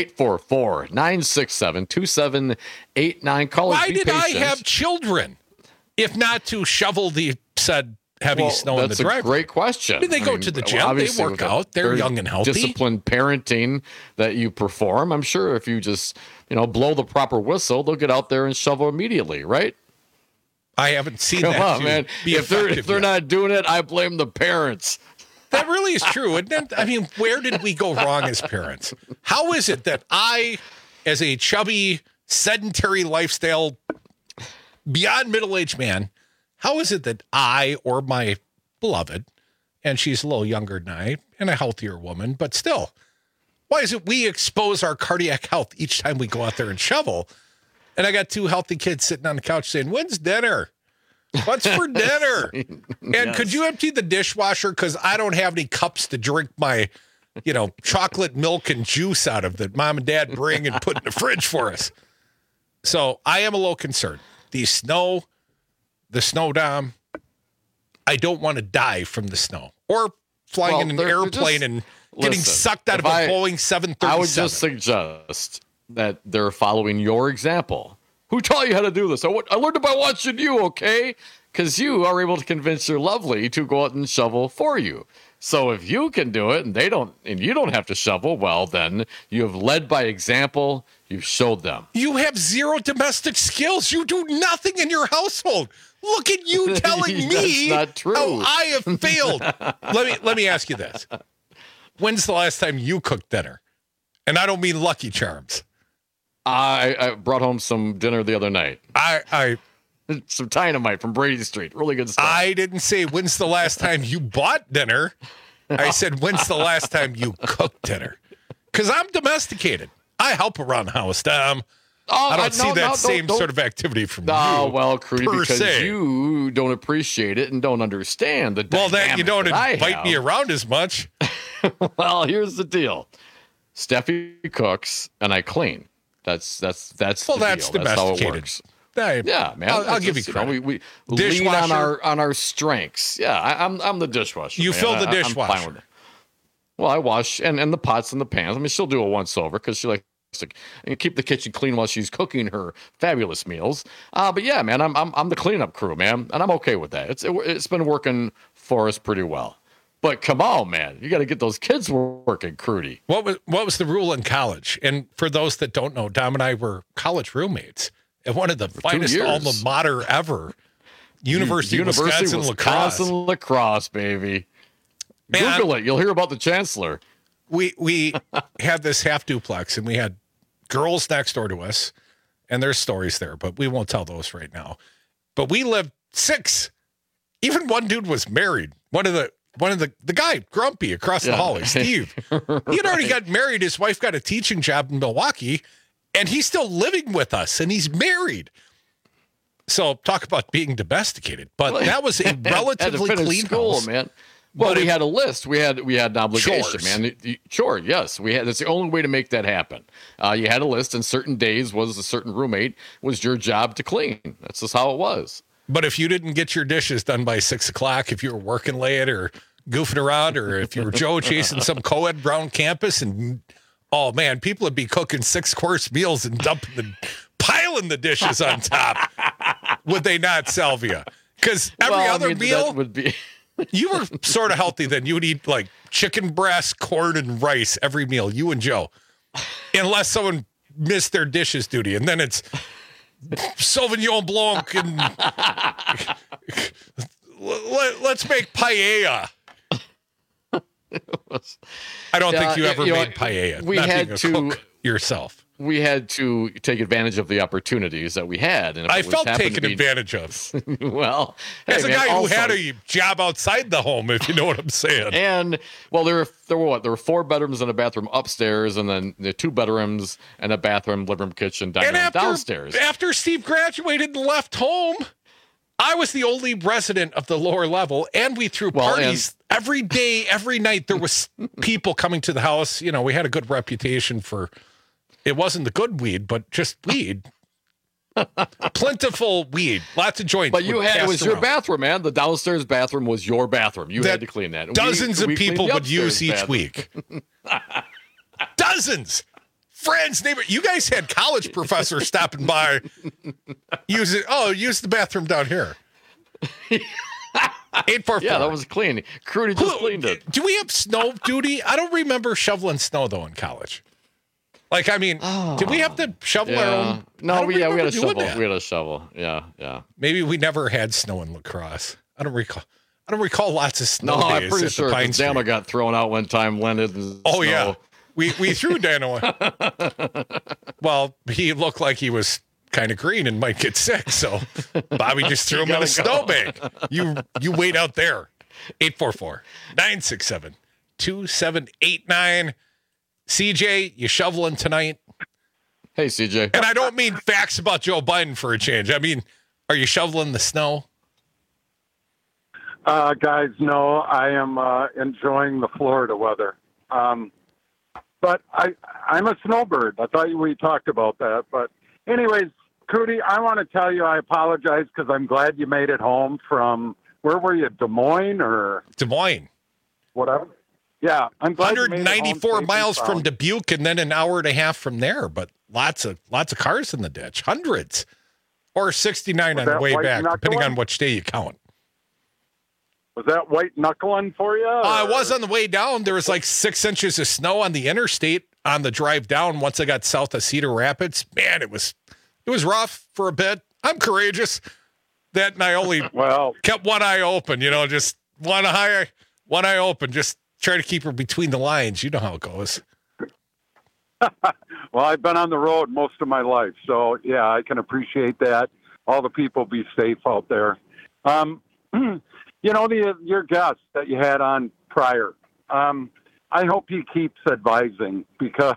844-967-2789. Callers, Why be did patient. I have children if not to shovel the said heavy snow in the driveway? That's a great question. I mean, they go to the gym, they work out, they're young and healthy. Disciplined parenting that you perform. I'm sure if you just, blow the proper whistle, they'll get out there and shovel immediately, right? I haven't seen Come that. on, man. If they're not doing it, I blame the parents. That really is true. I mean, where did we go wrong as parents? How is it that I, as a chubby, sedentary lifestyle, beyond middle-aged man, how is it that I or my beloved, and she's a little younger than I, and a healthier woman, but still, why is it we expose our cardiac health each time we go out there and shovel? And I got two healthy kids sitting on the couch saying, when's dinner? What's for dinner? And could you empty the dishwasher? Because I don't have any cups to drink my, chocolate milk and juice out of that mom and dad bring and put in the fridge for us. So I am a little concerned. The snow dome, I don't want to die from the snow or flying in an airplane and getting sucked out of a Boeing 737. I would just suggest that they're following your example. Who taught you how to do this? I learned it by watching you, okay? Because you are able to convince your lovely to go out and shovel for you. So if you can do it and you don't have to shovel, well, then you have led by example. You've showed them. You have zero domestic skills. You do nothing in your household. Look at you telling me not true. How I have failed. Let me ask you this. When's the last time you cooked dinner? And I don't mean Lucky Charms. I brought home some dinner the other night. Some dynamite from Brady Street. Really good stuff. I didn't say when's the last time you bought dinner. I said when's the last time you cooked dinner? Because I'm domesticated. I help around the house. I don't see that same sort of activity from you. Oh, well, Crudy, because se. you don't appreciate it and don't understand the dynamic. Well, you don't invite me around as much. Well, here's the deal. Steffi cooks and I clean. That's the deal. That's how it works. Yeah, man. I'll give you credit. We lean on our strengths. Yeah, I'm the dishwasher. You fill the dishwasher. I'm fine with it. Well, I wash and the pots and the pans. I mean, she'll do a once over because she likes to keep the kitchen clean while she's cooking her fabulous meals. But yeah, man, I'm the cleanup crew, man, and I'm okay with that. It's been working for us pretty well. But come on, man, you got to get those kids working, Crudy. What was the rule in college? And for those that don't know, Dom and I were college roommates at one of the finest alma mater ever, University of Wisconsin Lacrosse, baby. Man, Google it. You'll hear about the chancellor. We had this half duplex, and we had girls next door to us, and there's stories there, but we won't tell those right now. But we lived 6. Even one dude was married. One of the guy, Grumpy, across the hallway, Steve. He had already got married. His wife got a teaching job in Milwaukee, and he's still living with us, and he's married. So talk about being domesticated. But that was a relatively clean house, man. Well, we had a list. We had an obligation, chores. man. Sure, yes. That's the only way to make that happen. You had a list, and certain days was a certain roommate was your job to clean. That's just how it was. But if you didn't get your dishes done by 6 o'clock, if you were working late or goofing around, or if you were Joe chasing some co-ed Brown campus, and oh man, people would be cooking 6-course meals and piling the dishes on top. Would they not, Salvia? Because every other meal that would be. You were sort of healthy then. You would eat like chicken breast, corn, and rice every meal, you and Joe. Unless someone missed their dishes duty. And then it's Sauvignon Blanc and let's make paella. I don't think you ever made paella. We had to cook yourself. We had to take advantage of the opportunities that we had. And I felt taken advantage of. Well, as a guy who had a job outside the home, if you know what I'm saying. And well, there were 4 bedrooms and a bathroom upstairs, and then the 2 bedrooms and a bathroom, living room, kitchen, dining room downstairs. After Steve graduated and left home, I was the only resident of the lower level, and we threw parties every day, every night. There was people coming to the house. We had a good reputation for. It wasn't the good weed, but just weed. Plentiful weed, lots of joints. But it was your bathroom, man. The downstairs bathroom was your bathroom. You had to clean that. Dozens of people would use each week. Dozens. Friends, neighbors. You guys had college professors stopping by. Use the bathroom down here. 844. Yeah, that was clean. Crudy just cleaned it. Do we have snow duty? I don't remember shoveling snow, though, in college. Like, I mean, did we have to shovel our own? No, we had a shovel. We had a shovel. Yeah. Maybe we never had snow in lacrosse. I don't recall lots of snow days. I'm pretty sure Pine Street. Dano got thrown out one time, landed in snow. Yeah. We threw Dano. Well, he looked like he was kind of green and might get sick, so Bobby just threw him in a snowbank. You wait out there. 844-967-2789. CJ, you shoveling tonight? Hey, CJ. And I don't mean facts about Joe Biden for a change. I mean, are you shoveling the snow? Guys, no, I am enjoying the Florida weather. But I'm a snowbird. I thought we talked about that. But anyways, Crudy, I want to tell you I apologize because I'm glad you made it home from, where were you, Des Moines or? Des Moines. Whatever. Yeah, I'm glad 194 miles from Dubuque and then an hour and a half from there, but lots of cars in the ditch, hundreds. Or 69 on the way back, depending on which day you count. Was that white knuckling for you? I was on the way down. There was like 6 inches of snow on the interstate on the drive down once I got south of Cedar Rapids. Man, it was rough for a bit. I'm courageous. That and I only kept one eye open, just one eye open, just try to keep her between the lines. You know how it goes. Well, I've been on the road most of my life, so yeah, I can appreciate that. All the people be safe out there. Your guest that you had on prior, I hope he keeps advising because,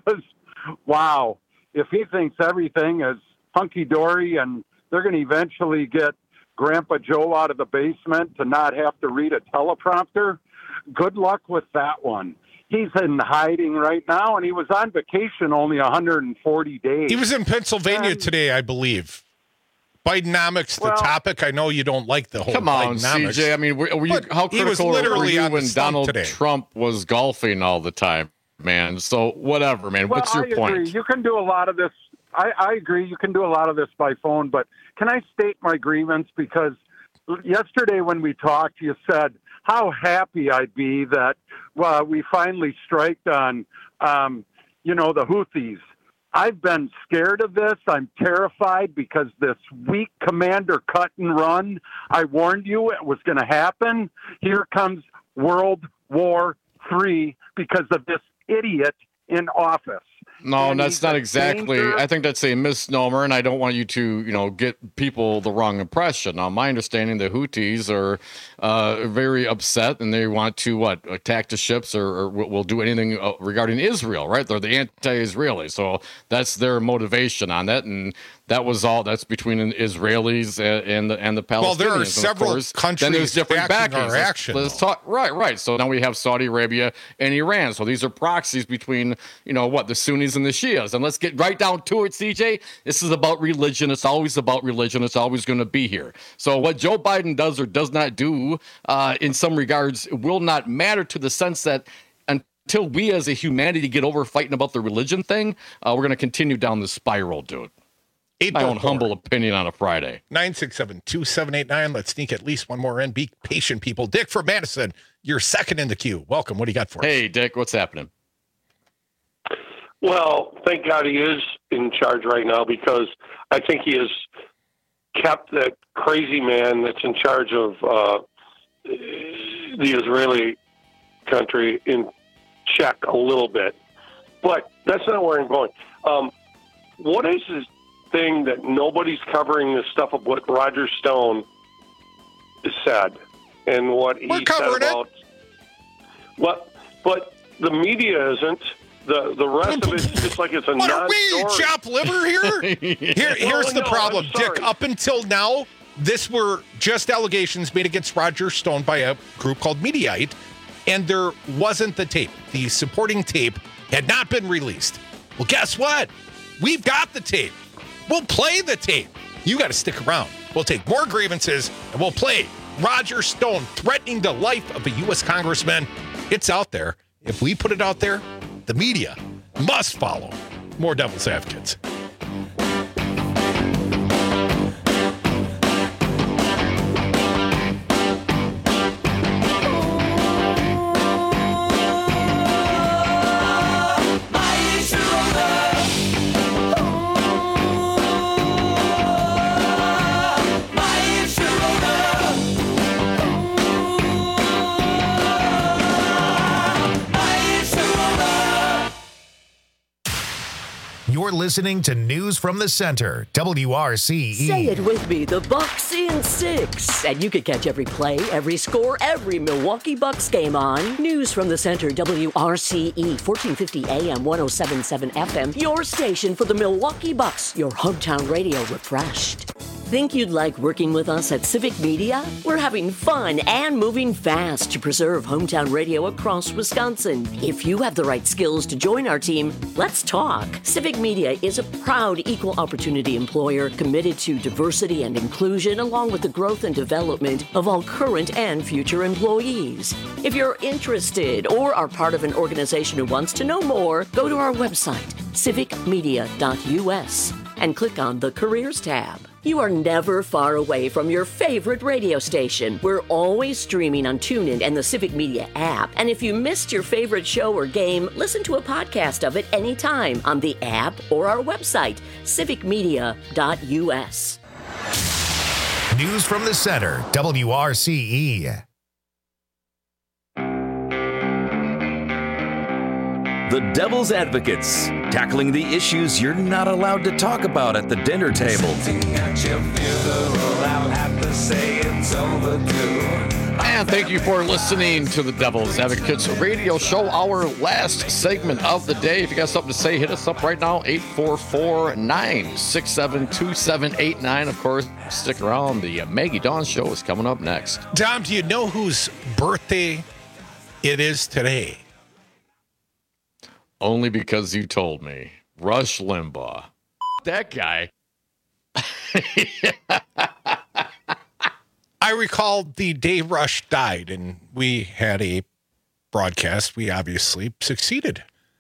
wow, if he thinks everything is hunky-dory and they're going to eventually get Grandpa Joe out of the basement to not have to read a teleprompter, good luck with that one. He's in hiding right now, and he was on vacation only 140 days. He was in Pennsylvania today, I believe. Bidenomics, the topic. I know you don't like the whole Come on, Bidenomics. CJ. I mean, how critical were you when Donald today. Trump was golfing all the time, man? So whatever, man. Well, What's your point? Agree. You can do a lot of this. I agree. You can do a lot of this by phone, but can I state my grievance? Because yesterday when we talked, you said how happy I'd be that we finally striked on, the Houthis. I've been scared of this. I'm terrified because this weak commander cut and run, I warned you it was going to happen. Here comes World War III because of this idiot in office. No, that's not exactly. I think that's a misnomer, and I don't want you to, get people the wrong impression. Now, my understanding, the Houthis are very upset, and they want to attack the ships or will do anything regarding Israel, right? They're the anti-Israeli, so that's their motivation on that, and that was all. That's between the Israelis and the Palestinians. Well, there are several countries. Then there's different backings. Let's talk. Right. So now we have Saudi Arabia and Iran. So these are proxies between the Sunnis and the Shias. And let's get right down to it, CJ. This is about religion. It's always about religion. It's always going to be here. So what Joe Biden does or does not do, in some regards, will not matter to the sense that until we as a humanity get over fighting about the religion thing, we're going to continue down this spiral, dude. My own humble opinion on a Friday. 967-2789. Let's sneak at least one more in. Be patient, people. Dick from Madison, you're second in the queue. Welcome. What do you got for us? Hey, Dick, what's happening? Well, thank God he is in charge right now because I think he has kept that crazy man that's in charge of the Israeli country in check a little bit. But that's not where I'm going. What is this thing that nobody's covering this stuff of what Roger Stone said and what he said about what, but the media isn't. The rest of it's just like it's a non-story. Are we chop liver here? Here's the problem, Dick. Up until now, this were just allegations made against Roger Stone by a group called Mediaite, and there wasn't the tape. The supporting tape had not been released. Well, guess what? We've got the tape. We'll play the tape. you got to stick around. We'll take more grievances, and we'll play Roger Stone threatening the life of a U.S. congressman. It's out there. If we put it out there, the media must follow. More Devil's Advocates. You're listening to News from the Center, WRCE. Say it with me, the Bucks in 6. And you can catch every play, every score, every Milwaukee Bucks game on News from the Center, WRCE, 1450 AM, 107.7 FM, your station for the Milwaukee Bucks, your hometown radio refreshed. Think you'd like working with us at Civic Media? We're having fun and moving fast to preserve hometown radio across Wisconsin. If you have the right skills to join our team, let's talk. Civic Media is a proud equal opportunity employer committed to diversity and inclusion along with the growth and development of all current and future employees. If you're interested or are part of an organization who wants to know more, go to our website, civicmedia.us, and click on the Careers tab. You are never far away from your favorite radio station. We're always streaming on TuneIn and the Civic Media app. And if you missed your favorite show or game, listen to a podcast of it anytime on the app or our website, civicmedia.us. News from the Center, WRCE. The Devil's Advocates, tackling the issues you're not allowed to talk about at the dinner table. And thank you for listening to the Devil's Advocates radio show, our last segment of the day. If you got something to say, hit us up right now, 844-967-2789. Of course, stick around. The Maggie Dawn Show is coming up next. Dom, do you know whose birthday it is today? Only because you told me. Rush Limbaugh. That guy. I recall the day Rush died, and we had a broadcast. We obviously succeeded.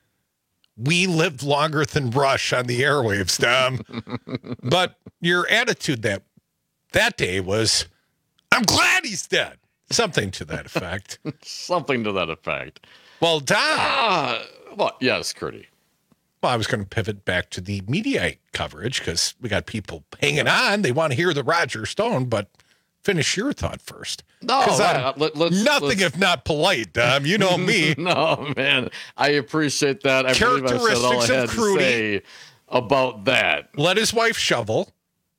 We lived longer than Rush on the airwaves, Dom. But your attitude that day was, I'm glad he's dead. Something to that effect. Something to that effect. Well, Dom. Well, yes, Curdy. Well, I was going to pivot back to the media coverage because we got people hanging on. They want to hear the Roger Stone, but finish your thought first. No, let's if not polite, Dom. You know me. No, man. I appreciate that. I believe I said all I had to say about that. Let his wife shovel.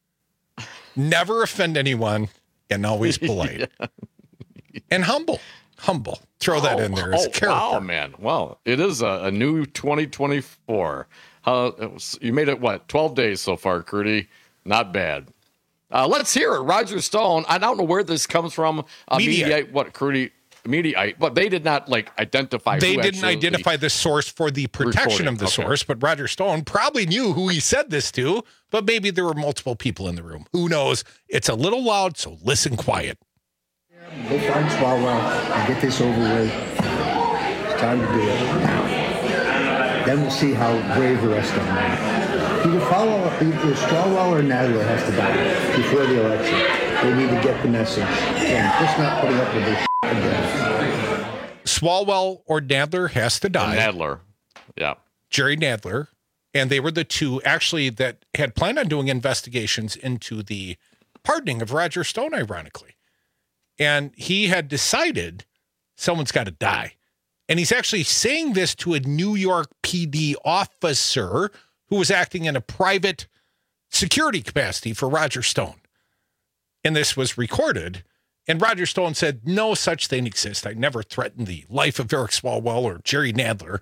Never offend anyone, and always polite. Yeah. And humble. Throw that in there as a character. Wow, man. Well, it is a new 2024. You made it, 12 days so far, Curdy? Not bad. Let's hear it. Roger Stone. I don't know where this comes from. Mediaite. What, Curdy? Mediaite. But they did not, identify They didn't identify the source for the protection of the source, but Roger Stone probably knew who he said this to, but maybe there were multiple people in the room. Who knows? It's a little loud, so listen quiet. Go find Swalwell and get this over with. It's time to do it now. Then we'll see how brave the rest of them are. Either Swalwell or Nadler has to die before the election. They need to get the message. And just not putting up with this again. Swalwell or Nadler has to die. Nadler, yeah. Jerry Nadler. And they were the two, actually, that had planned on doing investigations into the pardoning of Roger Stone, ironically. And he had decided someone's got to die. And he's actually saying this to a New York PD officer who was acting in a private security capacity for Roger Stone. And this was recorded. And Roger Stone said, no such thing exists. I never threatened the life of Eric Swalwell or Jerry Nadler.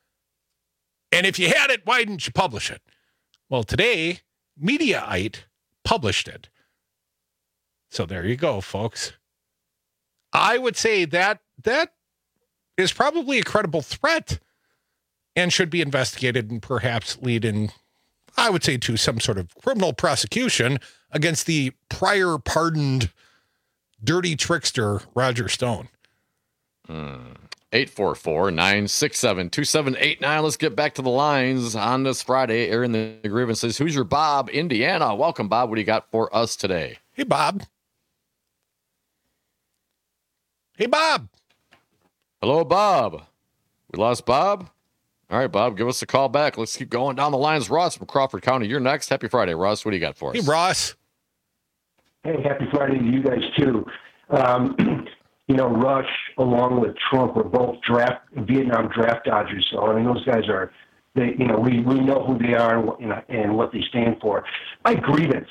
And if you had it, why didn't you publish it? Well, today, Mediaite published it. So there you go, folks. I would say that is probably a credible threat and should be investigated and perhaps lead in, I would say, to some sort of criminal prosecution against the prior pardoned dirty trickster, Roger Stone. 844-967-2789. Let's get back to the lines on this Friday. Airing the grievances. Who's your Bob? Indiana. Welcome, Bob. What do you got for us today? Hey, Bob. Hey, Bob. Hello, Bob. We lost Bob? All right, Bob, give us a call back. Let's keep going down the lines. Ross from Crawford County, you're next. Happy Friday, Ross. What do you got for us? Hey, Ross. Hey, happy Friday to you guys, too. Rush, along with Trump, were both Vietnam draft dodgers. So, I mean, those guys are, we know who they are and what they stand for. My grievance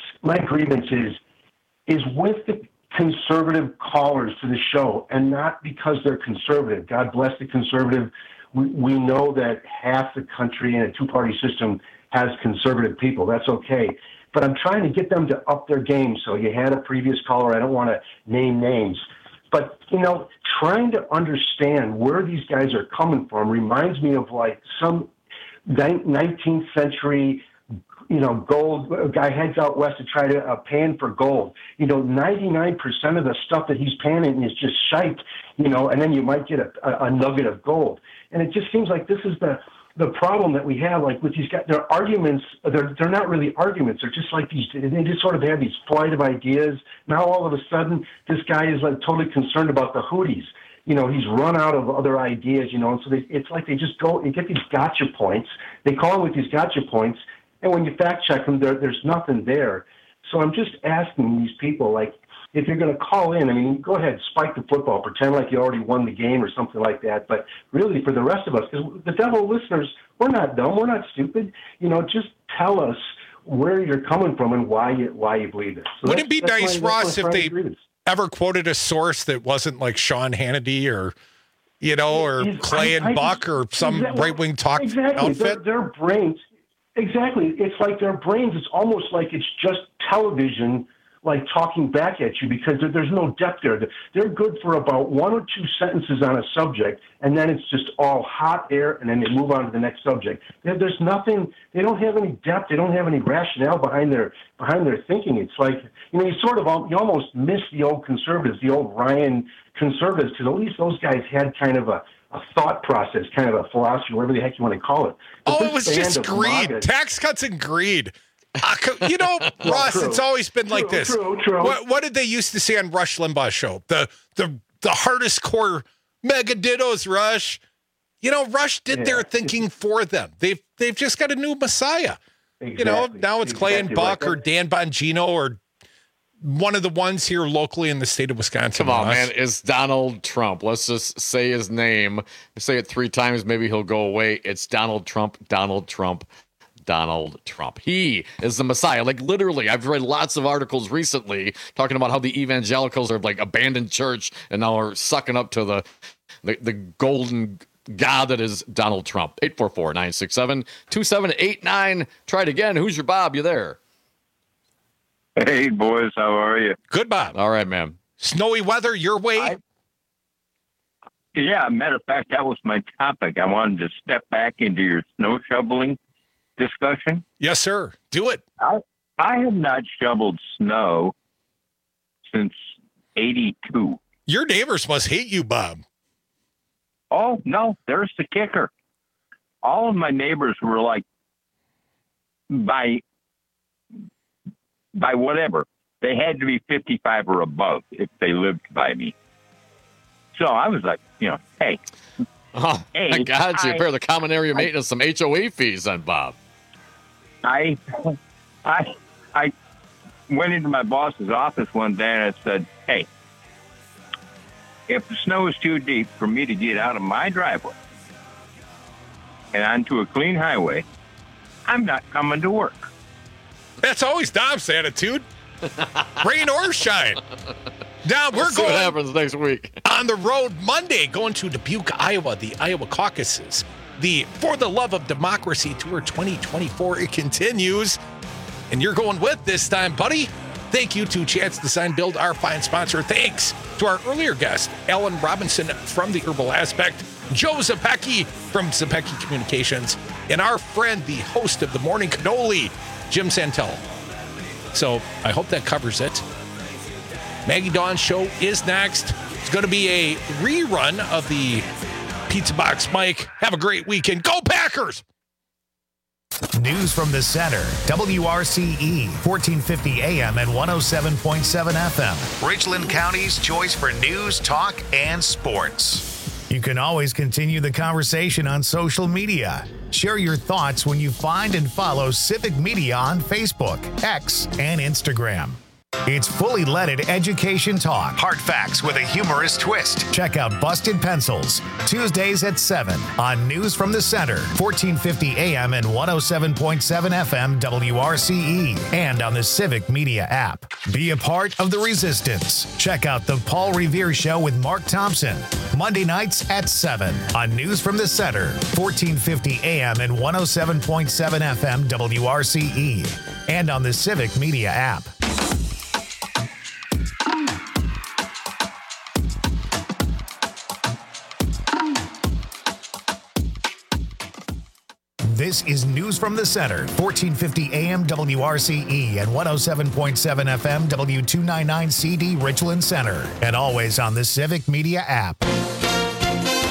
is with the conservative callers to the show, and not because they're conservative. God bless the conservative. We know that half the country in a two-party system has conservative people. That's okay. But I'm trying to get them to up their game. So you had a previous caller. I don't want to name names. But, trying to understand where these guys are coming from reminds me of like some 19th century, gold a guy heads out west to try to pan for gold. 99% of the stuff that he's panning is just shite, and then you might get a nugget of gold. And it just seems like this is the problem that we have, like with these guys. Their arguments, they're not really arguments. They're just like these. They just sort of have these flight of ideas. Now all of a sudden, this guy is like totally concerned about the Houthis. He's run out of other ideas. And so it's like they just go and get these gotcha points. They call them with these gotcha points, and when you fact check them, there's nothing there. So I'm just asking these people, like, if you're going to call in, I mean, go ahead, spike the football, pretend like you already won the game or something like that. But really, for the rest of us, because the Devil listeners, we're not dumb, we're not stupid. Just tell us where you're coming from and why you believe it. So wouldn't it be nice, Ross, if they ever quoted a source that wasn't like Sean Hannity or Clay and Buck or some right-wing talk outfit? Their brains, exactly. It's like their brains. It's almost like it's just television, like talking back at you, because there's no depth there. They're good for about one or two sentences on a subject, and then it's just all hot air, and then they move on to the next subject. There's nothing. They don't have any depth. They don't have any rationale behind their thinking. It's like you almost miss the old conservatives, the old Ryan conservatives, because at least those guys had kind of a thought process, kind of a philosophy, whatever the heck you want to call it. But it was just greed, tax cuts and greed. Ross, it's always been like this. True. What did they used to say on Rush Limbaugh's show? The hardest core mega dittos, Rush. Rush did their thinking for them. They've just got a new messiah. Exactly. Now it's Clay and Buck or Dan Bongino or one of the ones here locally in the state of Wisconsin. Come on, man. It's Donald Trump. Let's just say his name. Say it 3 times. Maybe he'll go away. It's Donald Trump, Donald Trump. Donald Trump. He is the Messiah. Like literally, I've read lots of articles recently talking about how the evangelicals are like abandoned church and now are sucking up to the golden God that is Donald Trump. 844-967-2789. Try it again. Who's your Bob? You there? Hey, boys. How are you? Good, Bob. All right, man. Snowy weather your way? Yeah, matter of fact, that was my topic. I wanted to step back into your snow shoveling discussion. Yes, sir. Do it. I have not shoveled snow since 82. Your neighbors must hate you, Bob. Oh, no, there's the kicker. All of my neighbors were like, by whatever, they had to be 55 or above if they lived by me. So I was like, hey. Oh, I got you. Pair the common area maintenance, some HOA fees on Bob. I went into my boss's office one day and I said, hey, if the snow is too deep for me to get out of my driveway and onto a clean highway, I'm not coming to work. That's always Dom's attitude. Rain or shine. Dom, we're going. What happens next week? On the road Monday, going to Dubuque, Iowa, the Iowa caucuses. The For the Love of Democracy Tour 2024, it continues. And you're going with this time, buddy. Thank you to Chance Design Build, our fine sponsor. Thanks to our earlier guest, Alan Robinson from The Herbal Aspect, Joe Zapecki from Zapecki Communications, and our friend, the host of The Morning Cannoli, Jim Santel. So I hope that covers it. Maggie Dawn's show is next. It's going to be a rerun of the Pizza Box Mike. Have a great weekend. Go Packers! News from the center. WRCE, 1450 AM and 107.7 FM. Richland County's choice for news, talk, and sports. You can always continue the conversation on social media. Share your thoughts when you find and follow Civic Media on Facebook, X, and Instagram. It's fully leaded education talk. Hard facts with a humorous twist. Check out Busted Pencils, Tuesdays at 7 on News from the Center, 1450 AM and 107.7 FM WRCE, and on the Civic Media app. Be a part of the resistance. Check out The Paul Revere Show with Mark Thompson, Monday nights at 7 on News from the Center, 1450 AM and 107.7 FM WRCE, and on the Civic Media app. This is News from the Center, 1450 AM WRCE and 107.7 FM W299CD Richland Center, and always on the Civic Media app.